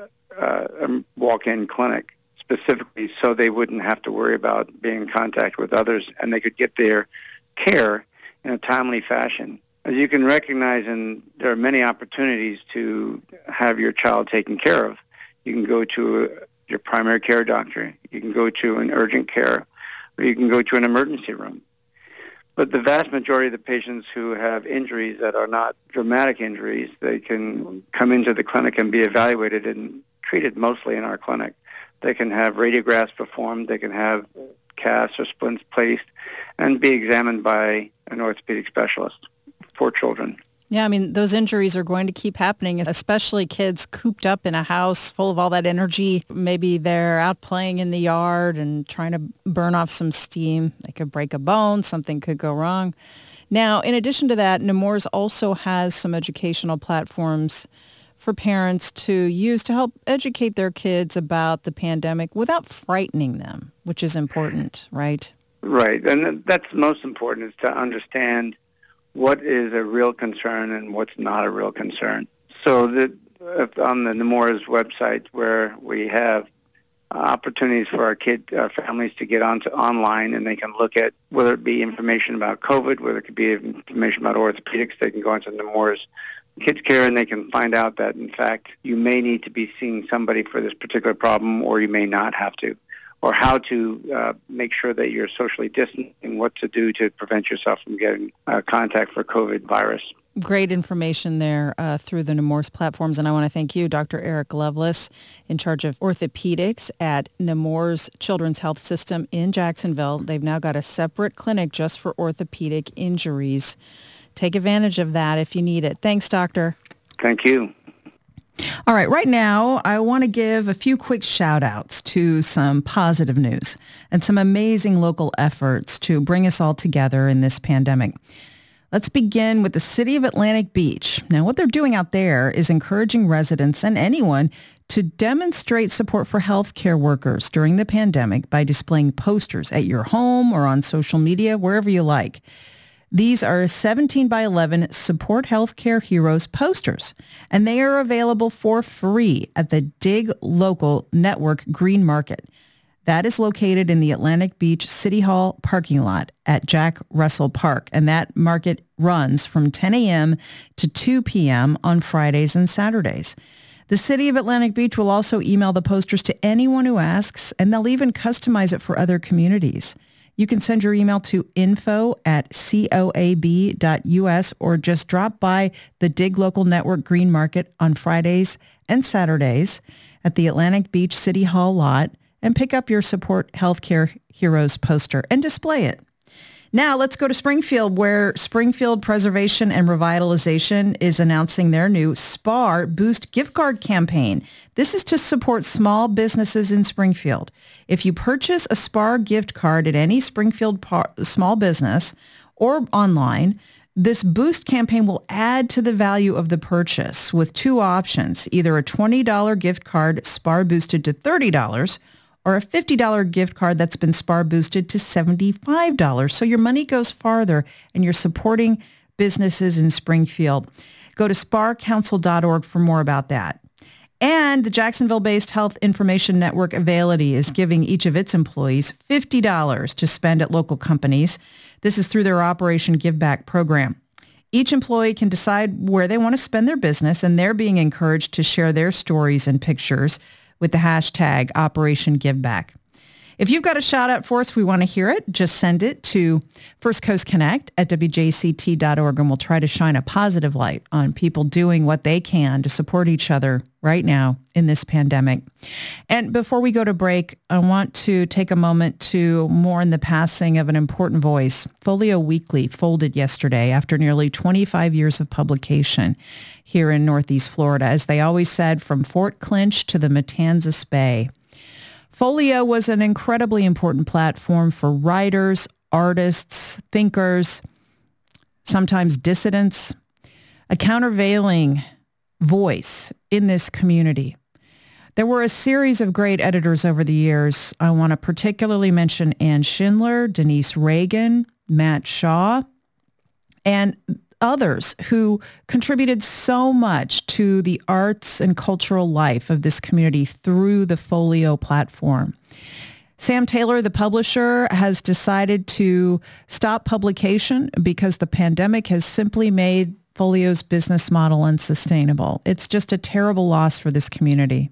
[SPEAKER 10] walk-in clinic specifically so they wouldn't have to worry about being in contact with others, and they could get their care in a timely fashion. As you can recognize, and there are many opportunities to have your child taken care of. You can go to your primary care doctor, you can go to an urgent care, or you can go to an emergency room. But the vast majority of the patients who have injuries that are not dramatic injuries, they can come into the clinic and be evaluated and treated mostly in our clinic. They can have radiographs performed, they can have casts or splints placed, and be examined by an orthopedic specialist for children.
[SPEAKER 1] Yeah, I mean, those injuries are going to keep happening, especially kids cooped up in a house full of all that energy. Maybe they're out playing in the yard and trying to burn off some steam. They could break a bone. Something could go wrong. Now, in addition to that, Nemours also has some educational platforms for parents to use to help educate their kids about the pandemic without frightening them, which is important, right?
[SPEAKER 10] Right, and that's most important, is to understand what is a real concern and what's not a real concern. So on the Nemours website, where we have opportunities for our families to get onto online, and they can look at whether it be information about COVID, whether it could be information about orthopedics. They can go into Nemours Kids Care, and they can find out that, in fact, you may need to be seeing somebody for this particular problem, or you may not have to, or how to make sure that you're socially distant and what to do to prevent yourself from getting contact for COVID virus.
[SPEAKER 1] Great information there through the Nemours platforms. And I want to thank you, Dr. Eric Lovelace, in charge of orthopedics at Nemours Children's Health System in Jacksonville. They've now got a separate clinic just for orthopedic injuries. Take advantage of that if you need it. Thanks, Doctor.
[SPEAKER 10] Thank you.
[SPEAKER 1] All right, right now, I want to give a few quick shout-outs to some positive news and some amazing local efforts to bring us all together in this pandemic. Let's begin with the city of Atlantic Beach. Now, what they're doing out there is encouraging residents and anyone to demonstrate support for healthcare workers during the pandemic by displaying posters at your home or on social media, wherever you like. These are 17 by 11 Support Healthcare Heroes posters, and they are available for free at the Dig Local Network Green Market. That is located in the Atlantic Beach City Hall parking lot at Jack Russell Park, and that market runs from 10 a.m. to 2 p.m. on Fridays and Saturdays. The City of Atlantic Beach will also email the posters to anyone who asks, and they'll even customize it for other communities. You can send your email to info@coab.us or just drop by the Dig Local Network Green Market on Fridays and Saturdays at the Atlantic Beach City Hall lot and pick up your Support Healthcare Heroes poster and display it. Now let's go to Springfield, where Springfield Preservation and Revitalization is announcing their new SPAR Boost gift card campaign. This is to support small businesses in Springfield. If you purchase a SPAR gift card at any Springfield small business or online, this Boost campaign will add to the value of the purchase with two options, either a $20 gift card SPAR boosted to $30 or a $50 gift card that's been SPAR boosted to $75. So your money goes farther and you're supporting businesses in Springfield. Go to sparcouncil.org for more about that. And the Jacksonville-based Health Information Network Availity is giving each of its employees $50 to spend at local companies. This is through their Operation Give Back program. Each employee can decide where they want to spend their business, and they're being encouraged to share their stories and pictures with the hashtag Operation Give Back. If you've got a shout out for us, we want to hear it. Just send it to First Coast Connect at WJCT.org, and we'll try to shine a positive light on people doing what they can to support each other right now in this pandemic. And before we go to break, I want to take a moment to mourn the passing of an important voice. Folio Weekly folded yesterday after nearly 25 years of publication here in Northeast Florida, as they always said, from Fort Clinch to the Matanzas Bay. Folio was an incredibly important platform for writers, artists, thinkers, sometimes dissidents, a countervailing voice in this community. There were a series of great editors over the years. I want to particularly mention Ann Schindler, Denise Reagan, Matt Shaw, and others who contributed so much to the arts and cultural life of this community through the Folio platform. Sam Taylor, the publisher, has decided to stop publication because the pandemic has simply made Folio's business model unsustainable. It's just a terrible loss for this community.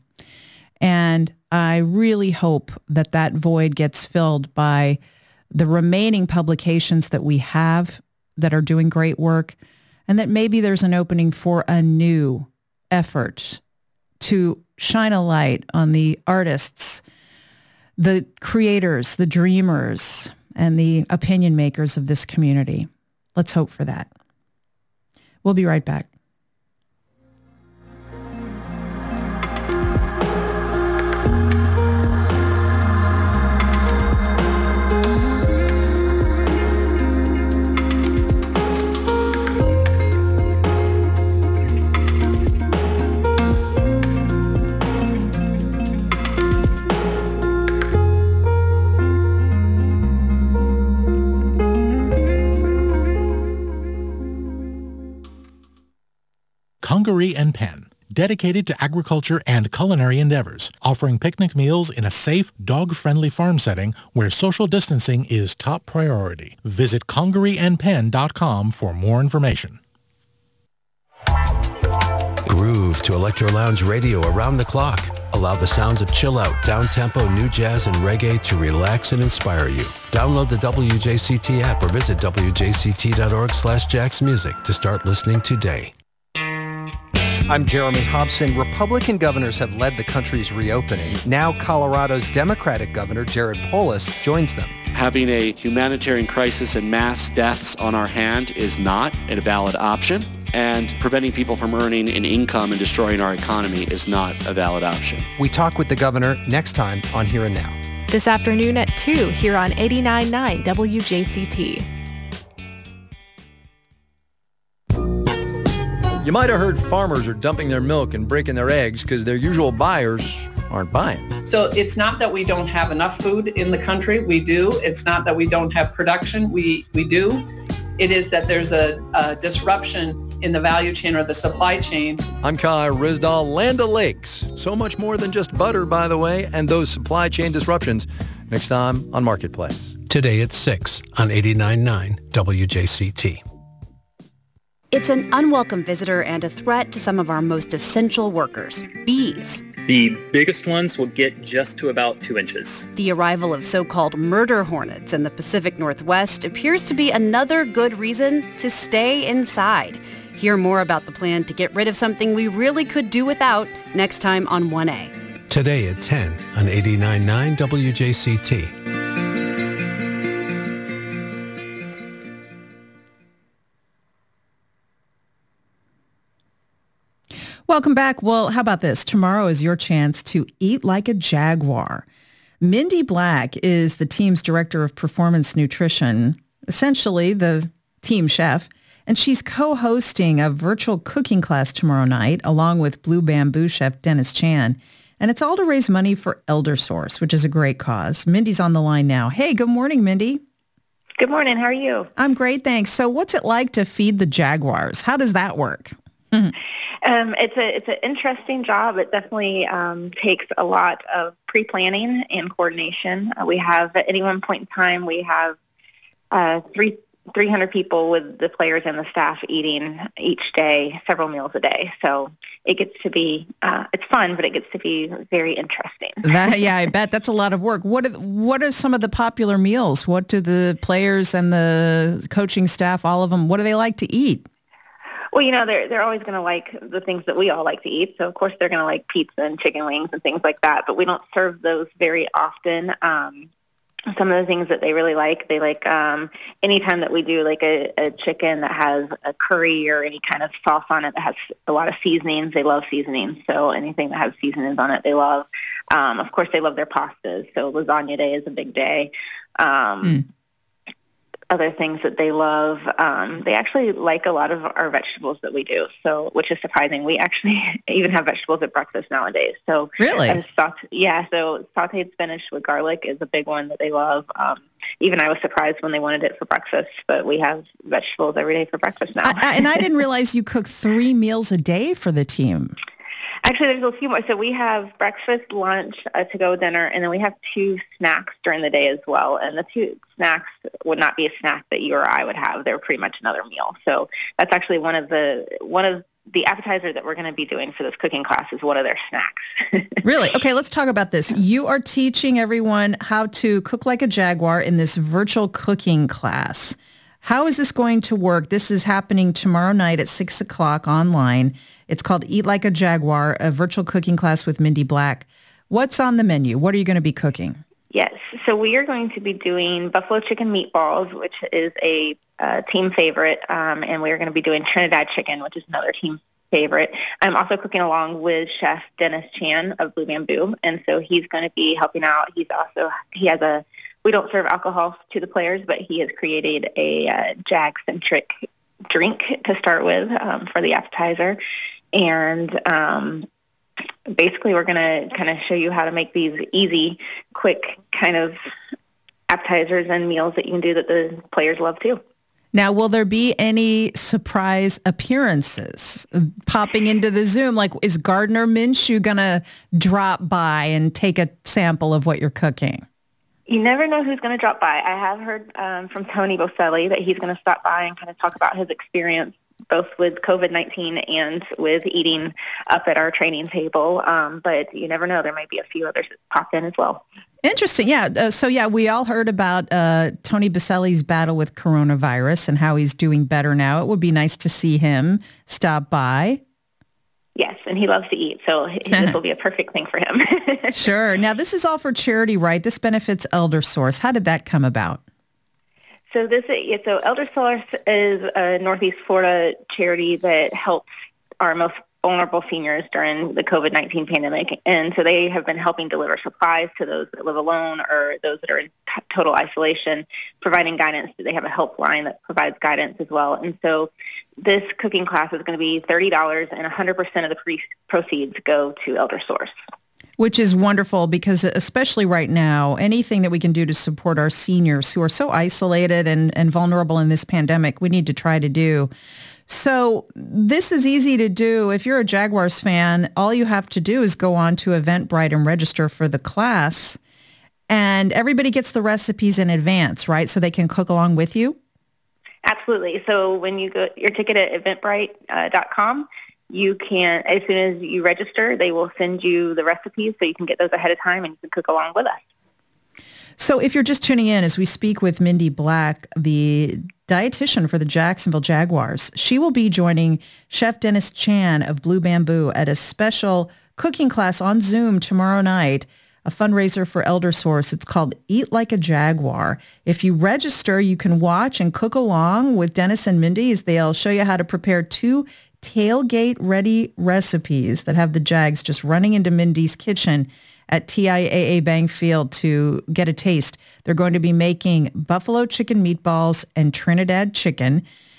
[SPEAKER 1] And I really hope that that void gets filled by the remaining publications that we have that are doing great work, and that maybe there's an opening for a new effort to shine a light on the artists, the creators, the dreamers, and the opinion makers of this community. Let's hope for that. We'll be right back.
[SPEAKER 11] Congaree and Penn, dedicated to agriculture and culinary endeavors, offering picnic meals in a safe, dog-friendly farm setting where social distancing is top priority. Visit congareeandpenn.com for more information.
[SPEAKER 7] Groove to Electro Lounge Radio around the clock. Allow the sounds of chill-out, down-tempo, new jazz, and reggae to relax and inspire you. Download the WJCT app or visit wjct.org/jacksmusic to start listening today.
[SPEAKER 12] I'm Jeremy Hobson. Republican governors have led the country's reopening. Now Colorado's Democratic governor, Jared Polis, joins them.
[SPEAKER 13] Having a humanitarian crisis and mass deaths on our hand is not a valid option, and preventing people from earning an income and destroying our economy is not a valid option.
[SPEAKER 12] We talk with the governor next time on Here and Now.
[SPEAKER 14] This afternoon at 2 here on 89.9 WJCT.
[SPEAKER 15] You might have heard farmers are dumping their milk and breaking their eggs because their usual buyers aren't buying.
[SPEAKER 16] So it's not that we don't have enough food in the country. We do. It's not that we don't have production. We do. it is that there's a disruption in the value chain or the supply chain.
[SPEAKER 15] I'm Kai Rizdal. Land O'Lakes. So much more than just butter, by the way, and those supply chain disruptions. Next time on Marketplace.
[SPEAKER 7] Today at 6 on 89.9 WJCT.
[SPEAKER 17] It's an unwelcome visitor and a threat to some of our most essential workers, bees.
[SPEAKER 18] The biggest ones will get just to about 2 inches.
[SPEAKER 17] The arrival of so-called murder hornets in the Pacific Northwest appears to be another good reason to stay inside. Hear more about the plan to get rid of something we really could do without next time on 1A.
[SPEAKER 7] Today at 10 on 89.9 WJCT.
[SPEAKER 1] Welcome back. Well, how about this? Tomorrow is your chance to eat like a jaguar. Mindy Black is the team's director of performance nutrition, essentially the team chef, and she's co-hosting a virtual cooking class tomorrow night along with Blue Bamboo chef Dennis Chan. And it's all to raise money for ElderSource, which is a great cause. Mindy's on the line now. Hey, good morning, Mindy.
[SPEAKER 19] Good morning. How are you?
[SPEAKER 1] I'm great, thanks. So what's it like to feed the jaguars? How does that work?
[SPEAKER 19] It's an interesting job. It definitely takes a lot of pre-planning and coordination. We have, at any one point in time, we have 300 people with the players and the staff eating each day, several meals a day. So it gets to be, it's fun, but it gets to be very interesting.
[SPEAKER 1] Yeah, I bet that's a lot of work. What are some of the popular meals? What do the players and the coaching staff, all of them, what do they like to eat?
[SPEAKER 19] Well, you know, they're always going to like the things that we all like to eat. So, of course, they're going to like pizza and chicken wings and things like that. But we don't serve those very often. Some of the things that they really like, they like anytime that we do like a chicken that has a curry or any kind of sauce on it that has a lot of seasonings. They love seasonings. So anything that has seasonings on it, they love. Of course, they love their pastas. So lasagna day is a big day. Other things that they love, they actually like a lot of our vegetables that we do, so which is surprising. We actually even have vegetables at breakfast nowadays. So
[SPEAKER 1] really,
[SPEAKER 19] so sauteed spinach with garlic is a big one that they love. Even I was surprised when they wanted it for breakfast, but we have vegetables every day for breakfast now.
[SPEAKER 1] And I didn't realize you cook 3 meals a day for the team.
[SPEAKER 19] Actually, there's a few more. So we have breakfast, lunch, to-go dinner, and then we have 2 snacks during the day as well. And the 2 snacks would not be a snack that you or I would have. They're pretty much another meal. So that's actually one of the appetizers that we're going to be doing for this cooking class is one of their snacks.
[SPEAKER 1] Really? Okay, let's talk about this. You are teaching everyone how to cook like a jaguar in this virtual cooking class. How is this going to work? This is happening tomorrow night at 6 o'clock online. It's called Eat Like a Jaguar, a virtual cooking class with Mindy Black. What's on the menu? What are you going to be cooking?
[SPEAKER 19] Yes, so we are going to be doing buffalo chicken meatballs, which is a team favorite, and we are going to be doing Trinidad chicken, which is another team favorite. I'm also cooking along with Chef Dennis Chan of Blue Bamboo, and so he's going to be helping out. We don't serve alcohol to the players, but he has created a Jag-centric drink to start with for the appetizer. And basically we're going to kind of show you how to make these easy, quick kind of appetizers and meals that you can do that the players love too.
[SPEAKER 1] Now, will there be any surprise appearances popping into the Zoom? Like, is Gardner Minshew going to drop by and take a sample of what you're cooking?
[SPEAKER 19] You never know who's going to drop by. I have heard from Tony Boselli that he's going to stop by and kind of talk about his experience both with COVID-19 and with eating up at our training table. But you never know. There might be a few others that pop in as well.
[SPEAKER 1] Interesting. Yeah. We all heard about Tony Boselli's battle with coronavirus and how he's doing better now. It would be nice to see him stop by.
[SPEAKER 19] Yes, and he loves to eat, so this will be a perfect thing for him.
[SPEAKER 1] Sure. Now, this is all for charity, right? This benefits ElderSource. How did that come about?
[SPEAKER 19] So ElderSource is a Northeast Florida charity that helps our most vulnerable seniors during the COVID-19 pandemic. And so they have been helping deliver supplies to those that live alone or those that are in total isolation, providing guidance. They have a helpline that provides guidance as well. And so this cooking class is going to be $30 and 100% of the proceeds go to ElderSource.
[SPEAKER 1] Which is wonderful because especially right now, anything that we can do to support our seniors who are so isolated and vulnerable in this pandemic, we need to try to do. So this is easy to do. If you're a Jaguars fan, all you have to do is go on to Eventbrite and register for the class. And everybody gets the recipes in advance, right? So they can cook along with you?
[SPEAKER 19] Absolutely. So when you go your ticket at eventbrite.com, you can, as soon as you register, they will send you the recipes so you can get those ahead of time and you can cook along with us.
[SPEAKER 1] So if you're just tuning in as we speak with Mindy Black, the dietitian for the Jacksonville Jaguars, she will be joining Chef Dennis Chan of Blue Bamboo at a special cooking class on Zoom tomorrow night, a fundraiser for Elder Source. It's called Eat Like a Jaguar. If you register, you can watch and cook along with Dennis and Mindy as they'll show you how to prepare 2 tailgate-ready recipes that have the Jags just running into Mindy's kitchen at TIAA Bank Field to get a taste. They're going to be making buffalo chicken meatballs and Trinidad chicken.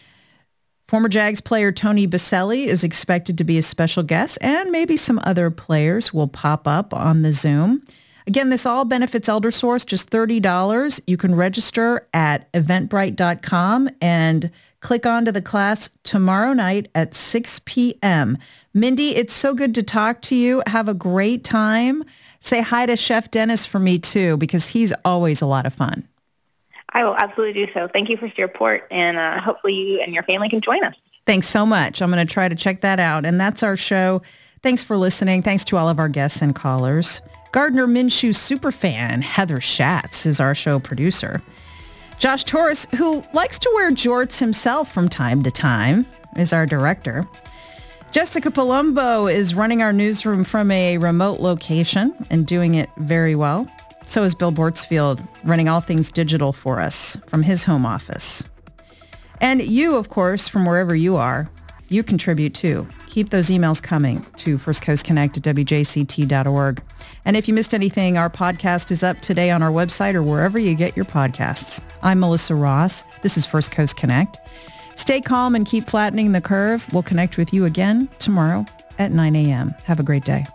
[SPEAKER 1] Former Jags player Tony Baselli is expected to be a special guest, and maybe some other players will pop up on the Zoom. Again, this all benefits Elder Source, just $30. You can register at eventbrite.com and click on to the class tomorrow night at 6 p.m. Mindy, it's so good to talk to you. Have a great time. Say hi to Chef Dennis for me, too, because he's always a lot of fun.
[SPEAKER 19] I will absolutely do so. Thank you for your support, and hopefully you and your family can join us.
[SPEAKER 1] Thanks so much. I'm going to try to check that out. And that's our show. Thanks for listening. Thanks to all of our guests and callers. Gardner Minshew superfan Heather Schatz is our show producer. Josh Torres, who likes to wear jorts himself from time to time, is our director. Jessica Palumbo is running our newsroom from a remote location and doing it very well. So is Bill Bortsfield, running all things digital for us from his home office. And you, of course, from wherever you are, you contribute too. Keep those emails coming to firstcoastconnect@wjct.org. And if you missed anything, our podcast is up today on our website or wherever you get your podcasts. I'm Melissa Ross. This is First Coast Connect. Stay calm and keep flattening the curve. We'll connect with you again tomorrow at 9 a.m. Have a great day.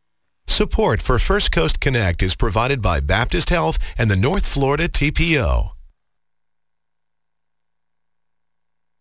[SPEAKER 20] Support for First Coast Connect is provided by Baptist Health and the North Florida TPO.